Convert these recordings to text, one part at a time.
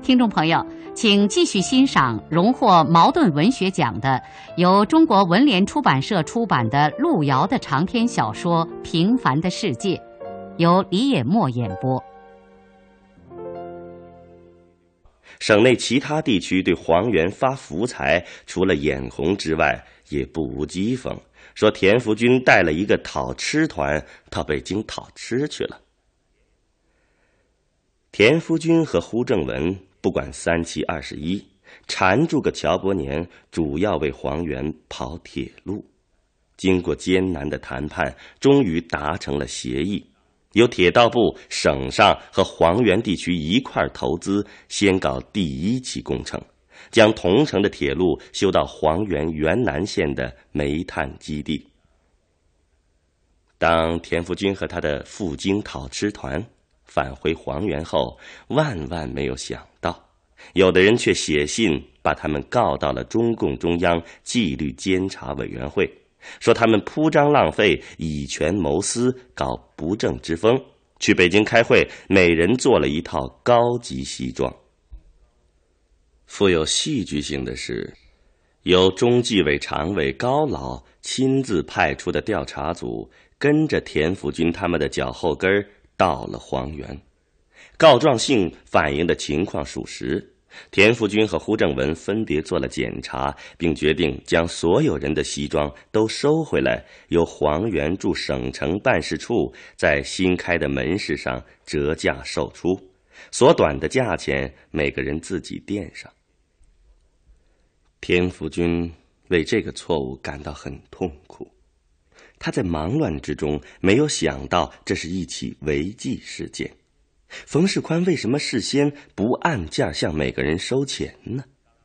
听众朋友，请继续欣赏荣获茅盾文学奖的、由中国文联出版社出版的路遥的长篇小说《平凡的世界》，由李野墨演播。 省内其他地区对黄元发福财，除了眼红之外，也不无讥讽，说田福军带了一个讨吃团到北京讨吃去了。田福军和胡正文不管3721，缠住个乔伯年，主要为黄元跑铁路。经过艰难的谈判，终于达成了协议，由铁道部、省上和黄原地区一块投资，先搞第一期工程，将同城的铁路修到黄原原南县的煤炭基地。当田福军和他的赴京讨吃团返回黄原后，万万没有想到，有的人却写信把他们告到了中共中央纪律监察委员会，说他们铺张浪费，以权谋私，搞不正之风，去北京开会，每人做了一套高级西装。富有戏剧性的是，由中纪委常委高老亲自派出的调查组，跟着田福军他们的脚后跟到了黄原。告状信反映的情况属实，田福军和胡正文分别做了检查，并决定将所有人的西装都收回来，由黄原驻省城办事处在新开的门市上折价售出，所短的价钱每个人自己垫上。田福军为这个错误感到很痛苦，他在忙乱之中没有想到这是一起违纪事件。冯世宽为什么事先不按价向每个人收钱呢？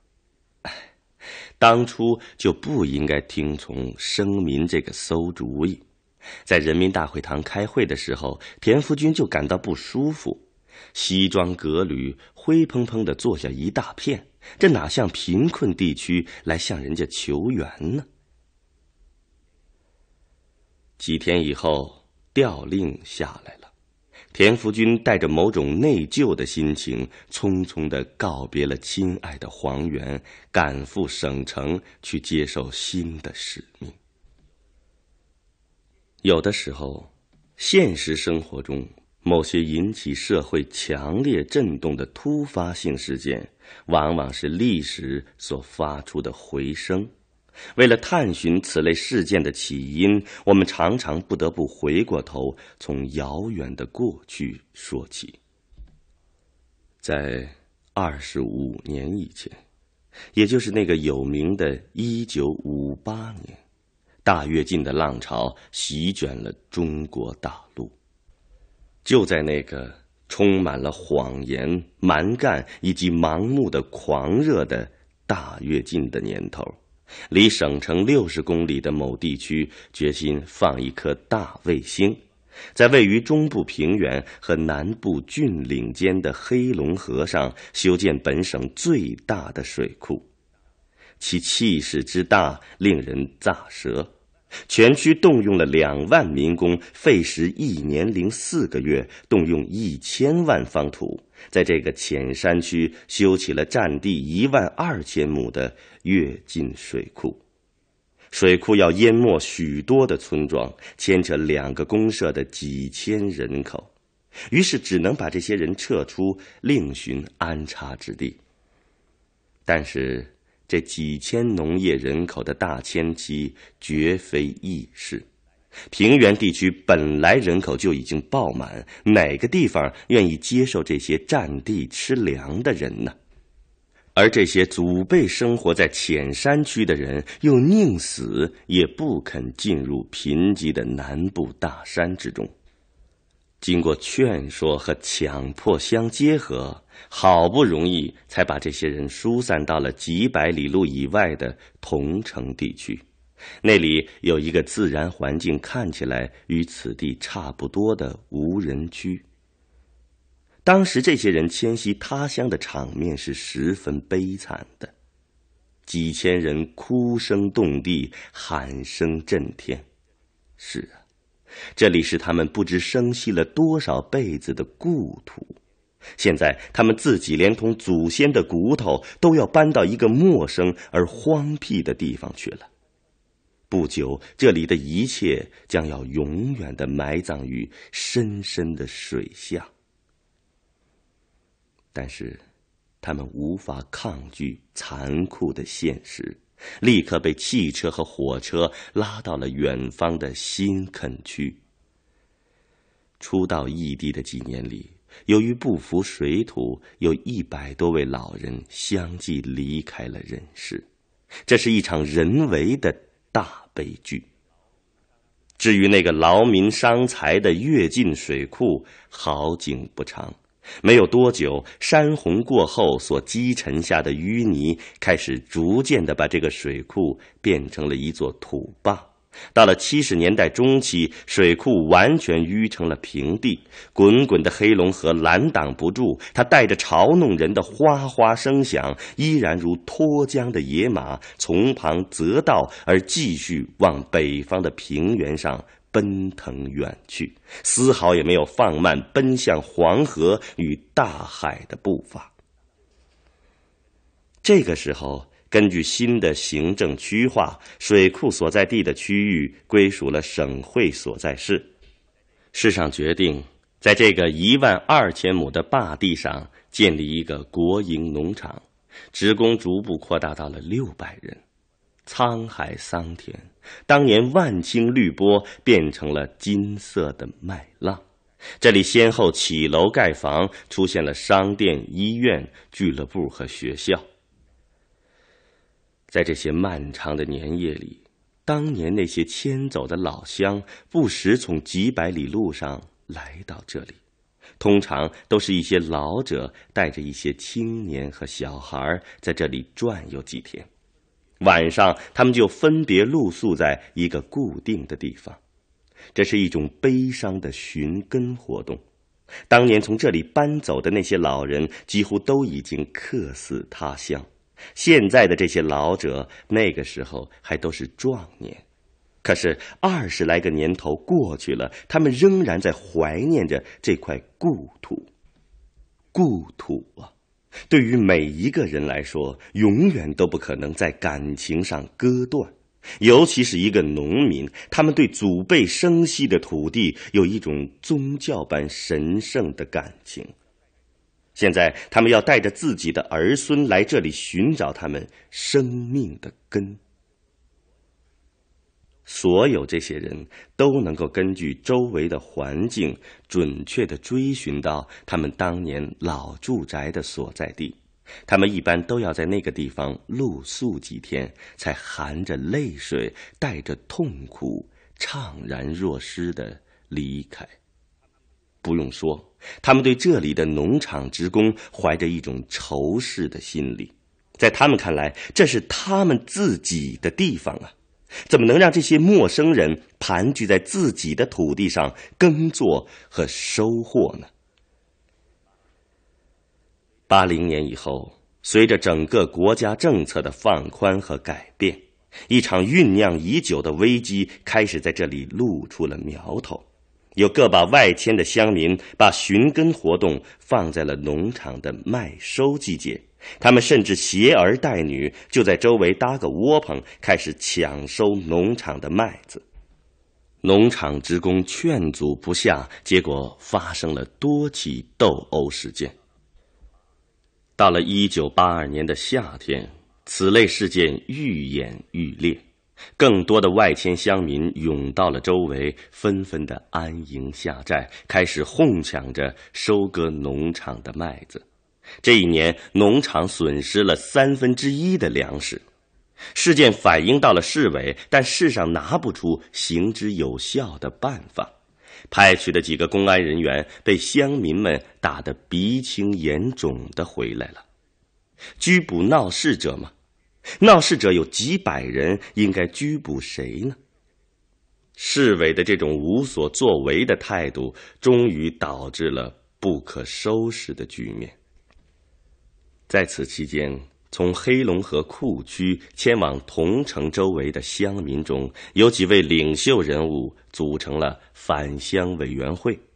当初就不应该听从生民这个馊主意。在人民大会堂开会的时候，田福军就感到不舒服，西装革履，灰蓬蓬地坐下一大片，这哪像贫困地区来向人家求援呢？几天以后，调令下来了。田福军带着某种内疚的心情，匆匆地告别了亲爱的黄原，赶赴省城去接受新的使命。有的时候，现实生活中某些引起社会强烈震动的突发性事件，往往是历史所发出的回声。为了探寻此类事件的起因，我们常常不得不回过头，从遥远的过去说起。在25年以前，也就是那个有名的1958年，大跃进的浪潮席卷了中国大陆。就在那个充满了谎言、蛮干以及盲目的狂热的大跃进的年头，离省城60公里的某地区决心放一颗大卫星，在位于中部平原和南部峻岭间的黑龙河上修建本省最大的水库，其气势之大令人咋舌。全区动用了2万民工，费时1年04个月，动用1000万方土，在这个浅山区修起了占地12000亩的跃进水库。水库要淹没许多的村庄，牵扯2个公社的几千人口，于是只能把这些人撤出，另寻安插之地。但是这几千农业人口的大迁期绝非易事，平原地区本来人口就已经爆满，哪个地方愿意接受这些占地吃粮的人呢？而这些祖辈生活在浅山区的人，又宁死也不肯进入贫瘠的南部大山之中。经过劝说和强迫相结合，好不容易才把这些人疏散到了几百里路以外的桐城地区。那里有一个自然环境看起来与此地差不多的无人区。当时这些人迁徙他乡的场面是十分悲惨的，几千人哭声动地，喊声震天。是啊，这里是他们不知生息了多少辈子的故土， 现在他们自己连同祖先的骨头都要搬到一个陌生而荒僻的地方去了。不久，这里的一切将要永远地埋葬于深深的水下。但是他们无法抗拒残酷的现实，立刻被汽车和火车拉到了远方的新垦区。初到异地的几年里，由于不服水土，有100多位老人相继离开了人世，这是一场人为的大悲剧。至于那个劳民伤财的跃进水库，好景不长，没有多久，山洪过后所积沉下的淤泥开始逐渐地把这个水库变成了一座土坝。到了70年代中期，水库完全淤成了平地，滚滚的黑龙河拦挡不住，它带着嘲弄人的哗哗声响，依然如脱缰的野马，从旁择道而继续往北方的平原上奔腾远去，丝毫也没有放慢奔向黄河与大海的步伐。这个时候，根据新的行政区划，水库所在地的区域归属了省会所在市。市上决定，在这个12000亩的坝地上建立一个国营农场，职工逐步扩大到了600人。沧海桑田，当年万顷绿波变成了金色的麦浪。这里先后起楼盖房，出现了商店、医院、俱乐部和学校。在这些漫长的年夜里，当年那些迁走的老乡不时从几百里路上来到这里，通常都是一些老者带着一些青年和小孩在这里转悠几天。晚上他们就分别露宿在一个固定的地方，这是一种悲伤的寻根活动。当年从这里搬走的那些老人几乎都已经客死他乡，现在的这些老者那个时候还都是壮年，可是20来个年头过去了，他们仍然在怀念着这块故土。故土啊，对于每一个人来说，永远都不可能在感情上割断。尤其是一个农民，他们对祖辈生息的土地有一种宗教般神圣的感情。现在他们要带着自己的儿孙来这里寻找他们生命的根。所有这些人都能够根据周围的环境准确地追寻到他们当年老住宅的所在地。他们一般都要在那个地方露宿几天，才含着泪水，带着痛苦，怅然若失地离开。不用说，他们对这里的农场职工怀着一种仇视的心理，在他们看来，这是他们自己的地方啊，怎么能让这些陌生人盘踞在自己的土地上耕作和收获呢？80年以后，随着整个国家政策的放宽和改变，一场酝酿已久的危机开始在这里露出了苗头。有个把外迁的乡民把寻根活动放在了农场的麦收季节，他们甚至携儿带女，就在周围搭个窝棚，开始抢收农场的麦子。农场职工劝阻不下，结果发生了多起斗殴事件。到了1982年的夏天，此类事件愈演愈烈，更多的外迁乡民涌到了周围，纷纷的安营下寨，开始哄抢着收割农场的麦子。这一年，农场损失了1/3的粮食。事件反映到了市委，但市上拿不出行之有效的办法。派去的几个公安人员被乡民们打得鼻青眼肿的回来了。拘捕闹事者吗？闹事者有几百人，应该拘捕谁呢？市委的这种无所作为的态度，终于导致了不可收拾的局面。在此期间，从黑龙河库区迁往桐城周围的乡民中，有几位领袖人物组成了返乡委员会，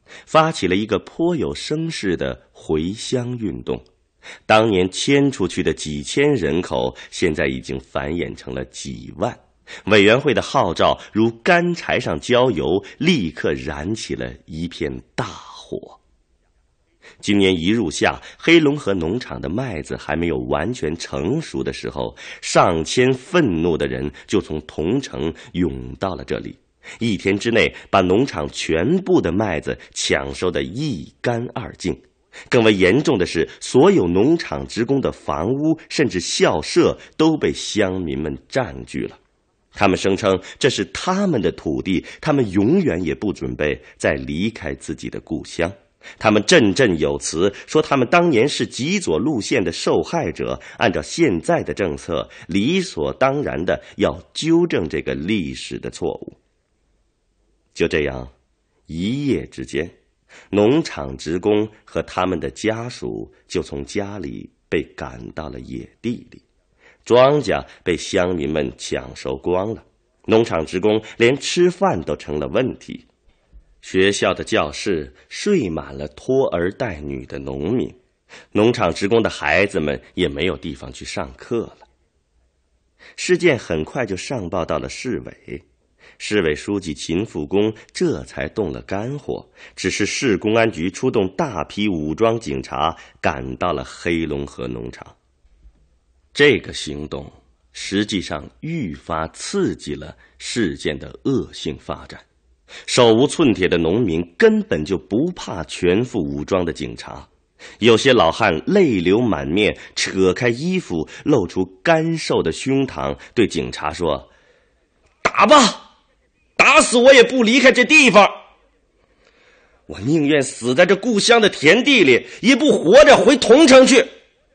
发起了一个颇有声势的回乡运动。当年迁出去的几千人口，现在已经繁衍成了几万。委员会的号召如干柴上浇油，立刻燃起了一片大火。今年一入夏，黑龙河农场的麦子还没有完全成熟的时候，上千愤怒的人就从桐城涌到了这里，一天之内把农场全部的麦子抢收得一干二净。更为严重的是，所有农场职工的房屋甚至校舍都被乡民们占据了。他们声称这是他们的土地，他们永远也不准备再离开自己的故乡。他们振振有词说，他们当年是极左路线的受害者，按照现在的政策，理所当然的要纠正这个历史的错误。就这样，一夜之间，农场职工和他们的家属就从家里被赶到了野地里，庄稼被乡民们抢收光了，农场职工连吃饭都成了问题。学校的教室睡满了拖儿带女的农民，农场职工的孩子们也没有地方去上课了。事件很快就上报到了市委，市委书记秦复公这才动了肝火，指示市公安局出动大批武装警察赶到了黑龙河农场。这个行动实际上愈发刺激了事件的恶性发展。手无寸铁的农民根本就不怕全副武装的警察，有些老汉泪流满面，扯开衣服露出干瘦的胸膛，对警察说：打吧，打死我也不离开这地方，我宁愿死在这故乡的田地里，也不活着回桐城去。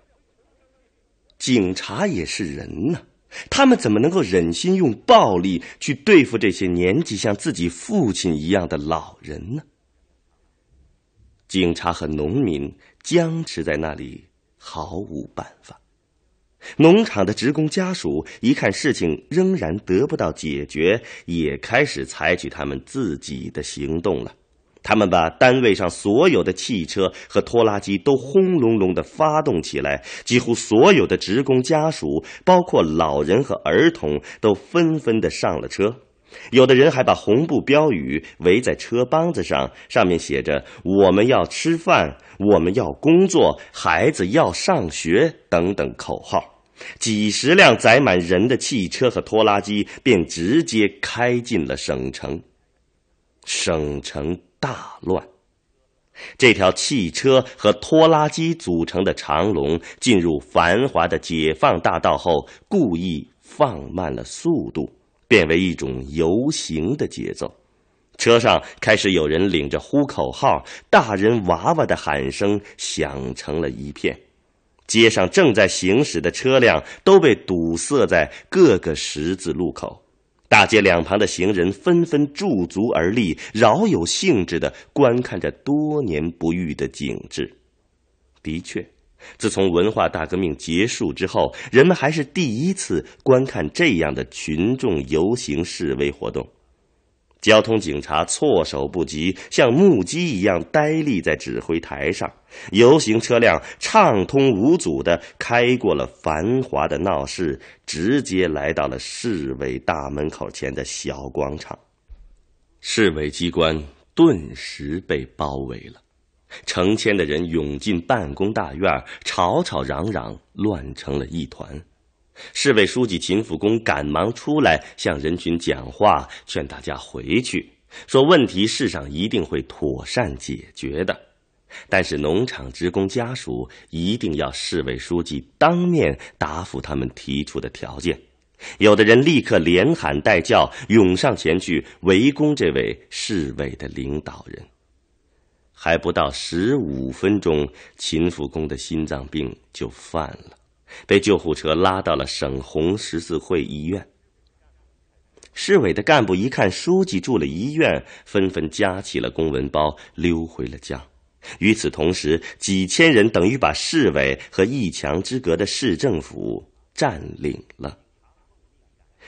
警察也是人呢，他们怎么能够忍心用暴力去对付这些年纪像自己父亲一样的老人呢？警察和农民僵持在那里，毫无办法。农场的职工家属一看事情仍然得不到解决，也开始采取他们自己的行动了。他们把单位上所有的汽车和拖拉机都轰隆隆地发动起来，几乎所有的职工家属，包括老人和儿童，都纷纷地上了车。有的人还把红布标语围在车帮子上，上面写着“我们要吃饭，我们要工作，孩子要上学”等等口号。几十辆载满人的汽车和拖拉机便直接开进了省城。省城大乱，这条汽车和拖拉机组成的长龙进入繁华的解放大道后，故意放慢了速度，变为一种游行的节奏。车上开始有人领着呼口号，大人娃娃的喊声响成了一片。街上正在行驶的车辆都被堵塞在各个十字路口，大街两旁的行人纷纷驻足而立，饶有兴致地观看着多年不遇的景致。的确，自从文化大革命结束之后，人们还是第一次观看这样的群众游行示威活动。交通警察措手不及，像木屐一样呆立在指挥台上，游行车辆畅通无阻地开过了繁华的闹市，直接来到了市委大门口前的小广场。市委机关顿时被包围了，成千的人涌进办公大院，吵吵嚷嚷，乱成了一团。市委书记秦复公赶忙出来向人群讲话，劝大家回去，说问题市上一定会妥善解决的。但是农场职工家属一定要市委书记当面答复他们提出的条件。有的人立刻连喊带叫，涌上前去围攻这位市委的领导人。还不到15分钟，秦复公的心脏病就犯了，被救护车拉到了省红十字会医院。市委的干部一看书记住了医院，纷纷夹起了公文包溜回了家。与此同时，几千人等于把市委和一墙之隔的市政府占领了。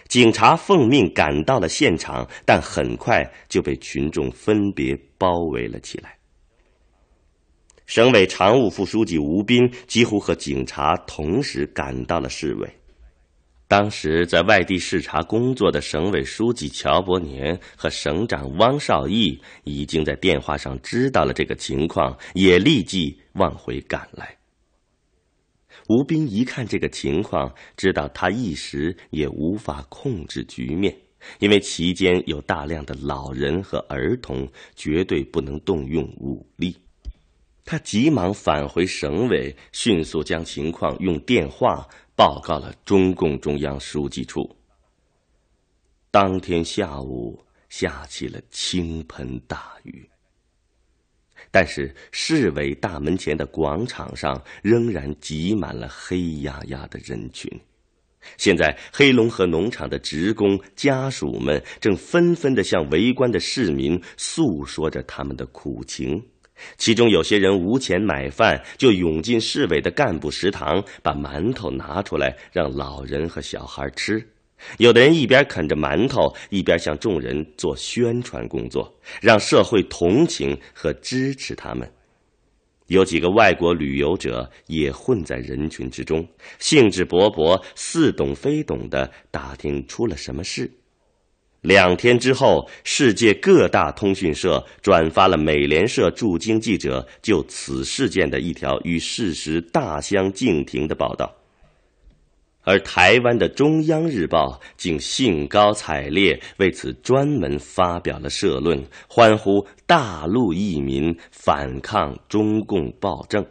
警察奉命赶到了现场，但很快就被群众分别包围了起来。省委常务副书记吴斌几乎和警察同时赶到了市委。当时在外地视察工作的省委书记乔伯年和省长汪少义已经在电话上知道了这个情况，也立即往回赶来。吴斌一看这个情况，知道他一时也无法控制局面，因为期间有大量的老人和儿童，绝对不能动用武力。他急忙返回省委，迅速将情况用电话报告了中共中央书记处。当天下午下起了倾盆大雨，但是市委大门前的广场上仍然挤满了黑压压的人群。现在黑龙河农场的职工家属们正纷纷地向围观的市民诉说着他们的苦情，其中有些人无钱买饭，就涌进市委的干部食堂，把馒头拿出来让老人和小孩吃。有的人一边啃着馒头，一边向众人做宣传工作，让社会同情和支持他们。有几个外国旅游者也混在人群之中，兴致勃勃、似懂非懂地打听出了什么事。2天之后，世界各大通讯社转发了美联社驻京记者就此事件的一条与事实大相径庭的报道，而台湾的中央日报竟兴高采烈为此专门发表了社论，欢呼大陆义民反抗中共暴政。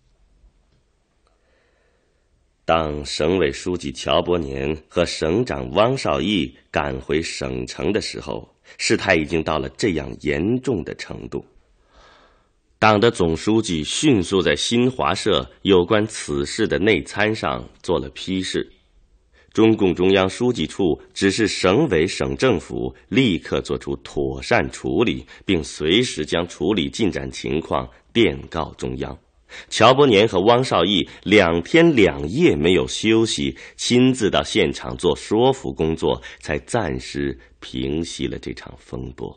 当省委书记乔伯年和省长汪少义赶回省城的时候，事态已经到了这样严重的程度。党的总书记迅速在新华社有关此事的内参上做了批示，中共中央书记处指示省委省政府立刻做出妥善处理，并随时将处理进展情况电告中央。乔伯年和汪少义2天2夜没有休息，亲自到现场做说服工作，才暂时平息了这场风波。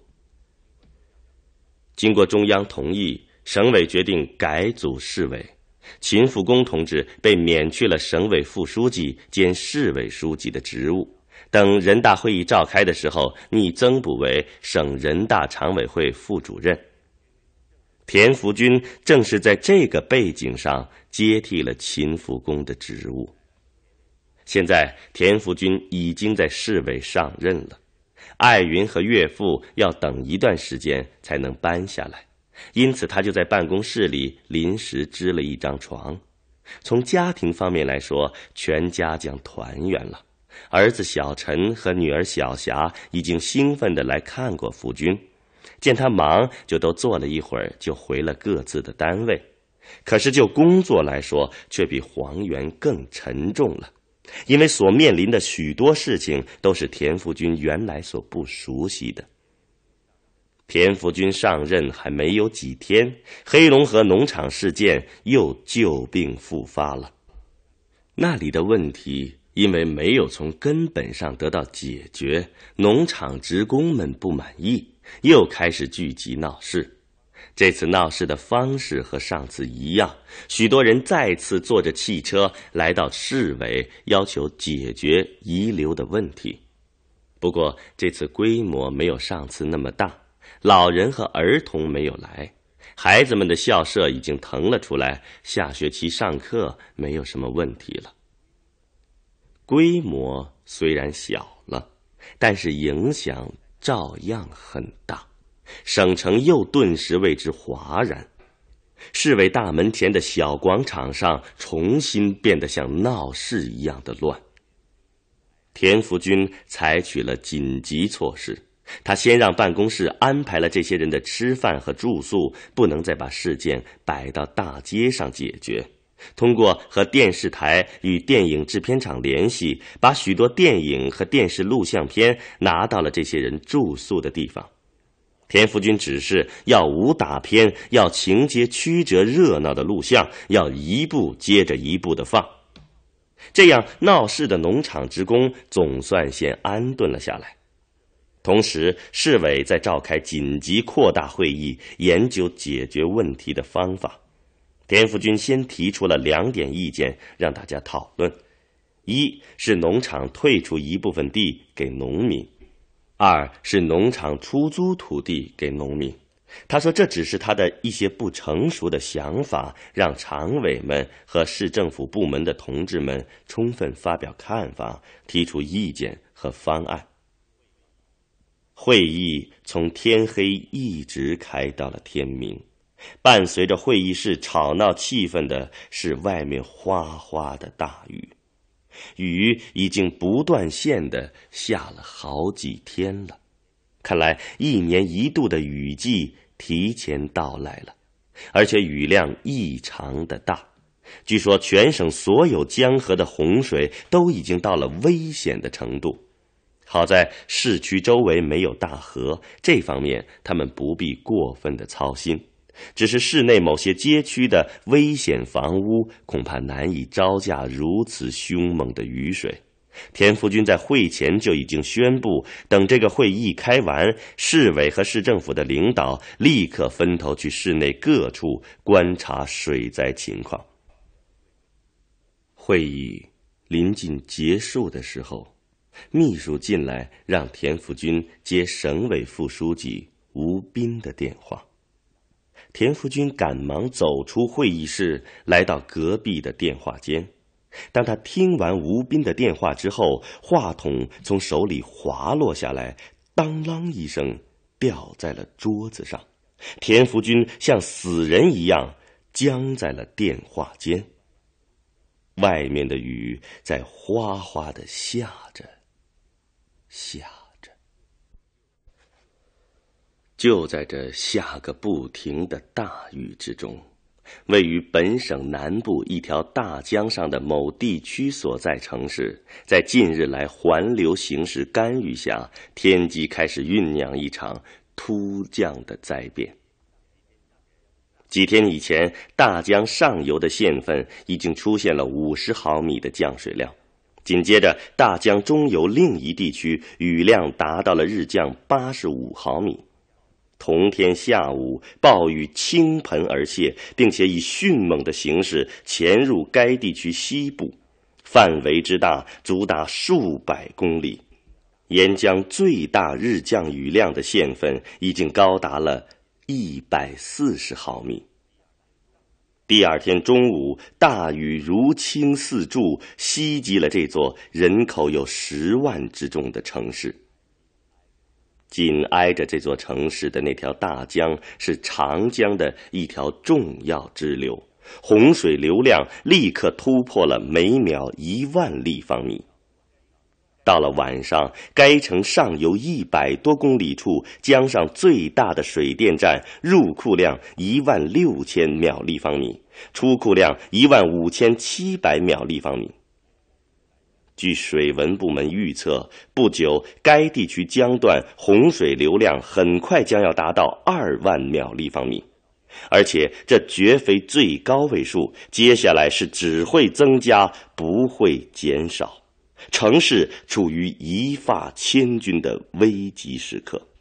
经过中央同意，省委决定改组市委，秦复公同志被免去了省委副书记兼市委书记的职务，等人大会议召开的时候，拟增补为省人大常委会副主任。田福军正是在这个背景上接替了秦复公的职务。现在田福军已经在市委上任了，艾云和岳父要等一段时间才能搬下来，因此他就在办公室里临时支了一张床。从家庭方面来说，全家将团圆了。儿子小陈和女儿小霞已经兴奋地来看过福军，见他忙，就都坐了一会儿，就回了各自的单位。可是就工作来说，却比黄源更沉重了，因为所面临的许多事情都是田福军原来所不熟悉的。田福军上任还没有几天，黑龙河农场事件又旧病复发了。那里的问题因为没有从根本上得到解决，农场职工们不满意，又开始聚集闹事。这次闹事的方式和上次一样，许多人再次坐着汽车来到市委，要求解决遗留的问题。不过这次规模没有上次那么大，老人和儿童没有来，孩子们的校舍已经腾了出来，下学期上课没有什么问题了。规模虽然小了，但是影响照样很大，省城又顿时为之哗然。市委大门前的小广场上重新变得像闹市一样的乱。田福军采取了紧急措施，他先让办公室安排了这些人的吃饭和住宿，不能再把事件摆到大街上解决。通过和电视台与电影制片厂联系，把许多电影和电视录像片拿到了这些人住宿的地方。田福军指示要武打片，要情节曲折热闹的录像，要一部接着一部的放。 这样闹事的农场职工总算先安顿了下来。同时，市委在召开紧急扩大会议，研究解决问题的方法。田福军先提出了2点意见让大家讨论：一是农场退出一部分地给农民；2是农场出租土地给农民。他说这只是他的一些不成熟的想法，让常委们和市政府部门的同志们充分发表看法，提出意见和方案。会议从天黑一直开到了天明，伴随着会议室吵闹气氛的是外面哗哗的大雨，雨已经不断线的下了好几天了。看来1年1度的雨季提前到来了，而且雨量异常的大。据说全省所有江河的洪水都已经到了危险的程度。好在市区周围没有大河，这方面他们不必过分的操心。只是市内某些街区的危险房屋恐怕难以招架如此凶猛的雨水。田福军在会前就已经宣布，等这个会议开完，市委和市政府的领导立刻分头去市内各处观察水灾情况。会议临近结束的时候，秘书进来让田福军接省委副书记吴斌的电话。田福军赶忙走出会议室，来到隔壁的电话间。当他听完吴斌的电话之后，话筒从手里滑落下来，当啷一声掉在了桌子上。田福军像死人一样僵在了电话间。外面的雨在哗哗地下着。就在这下个不停的大雨之中，位于本省南部一条大江上的某地区所在城市，在近日来环流形势干预下，天机开始酝酿一场突降的灾变。几天以前，大江上游的县份已经出现了50毫米的降水量，紧接着大江中游另一地区雨量达到了日降85毫米。同天下午，暴雨倾盆而泻，并且以迅猛的形势潜入该地区西部，范围之大足达数百公里。沿江最大日降雨量的县份已经高达了140毫米。第2天中午，大雨如倾四柱，袭击了这座人口有10万之众的城市。紧挨着这座城市的那条大江是长江的一条重要支流，洪水流量立刻突破了每秒1万立方米。到了晚上，该城上游100多公里处，江上最大的水电站入库量16000秒立方米，出库量15700秒立方米。据水文部门预测，不久该地区江段洪水流量很快将要达到2万秒立方米，而且这绝非最高位数，接下来是只会增加不会减少。城市处于一发千钧的危急时刻。